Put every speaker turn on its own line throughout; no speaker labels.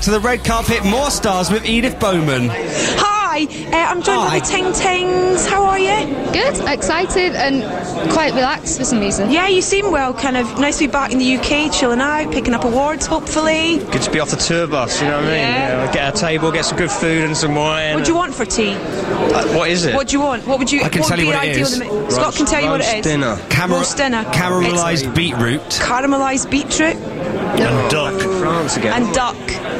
to the red carpet, more stars with Edith Bowman.
Hi, I'm joined by the Ting Tings. How are you?
Good, excited and quite relaxed for some reason.
Yeah, you seem well, kind of nice to be back in the UK, chilling out, picking up awards, hopefully.
Good to be off the tour bus, you know what I mean?
Yeah.
Get a table, get some good food and some wine.
What do you want for tea?
What is it?
What do you want? What would you?
I can tell you what it is.
Scott can tell you what it is.
Dinner.
Roast dinner.
Caramelised beetroot.
Caramelised beetroot.
And duck. France again.
And duck.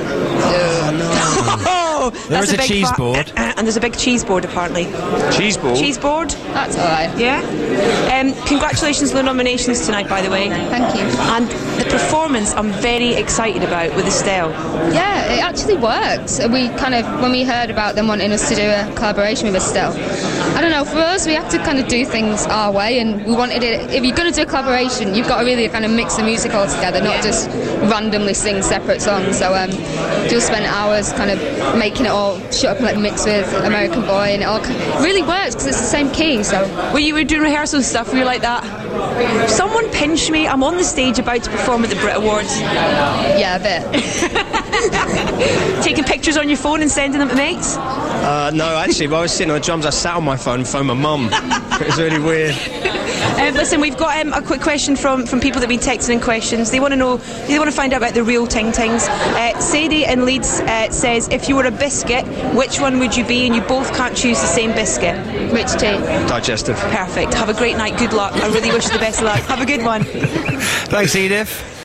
Oh,
There
that's
is a
big
cheese board.
And there's a big cheese board, apparently.
Cheese board?
Cheese board.
That's alright.
Yeah. Congratulations on the nominations tonight, by the way.
Thank you.
And the performance I'm very excited about with Estelle.
Yeah, it actually works. We kind of, when we heard about them wanting us to do a collaboration with Estelle, I don't know, for us, we have to kind of do things our way, and we wanted it, if you're going to do a collaboration, you've got to really kind of mix the music all together, not just randomly sing separate songs. So just spent hours kind of making it all shut up and like mix with American Boy, and it all really works because it's the same key. So
when you were doing rehearsal stuff, were you like that? Someone pinch me, I'm on the stage about to perform at the Brit Awards.
Yeah, a bit.
Taking pictures on your phone and sending them to mates?
No, actually, while I was sitting on the drums, I sat on my phone and phoned my mum. It was really weird.
Listen, we've got a quick question from people that have been texting in questions. They want to find out about the real Ting Tings. Sadie in Leeds says, if you were a biscuit, which one would you be? And you both can't choose the same biscuit.
Which tea?
Digestive.
Perfect. Have a great night. Good luck. I really wish you the best of luck. Have a good one.
Thanks, Edith.